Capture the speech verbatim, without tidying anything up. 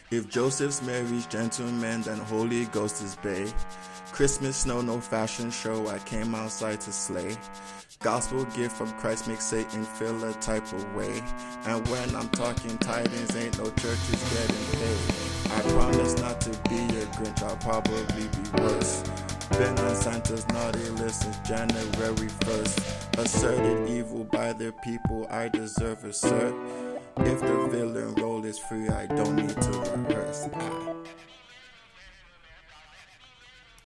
If Joseph's Mary's gentleman, then Holy Ghost is bae. Christmas snow, no fashion show, I came outside to slay. Gospel gift from Christ makes Satan feel a type of way. And when I'm talking tidings, ain't no churches getting paid. I promise not to be a Grinch, I'll probably be worse. Been on Santa's naughty list since January first. Asserted evil by the people, I deserve a cert. If the villain role is free, I don't need to rehearse. Ah.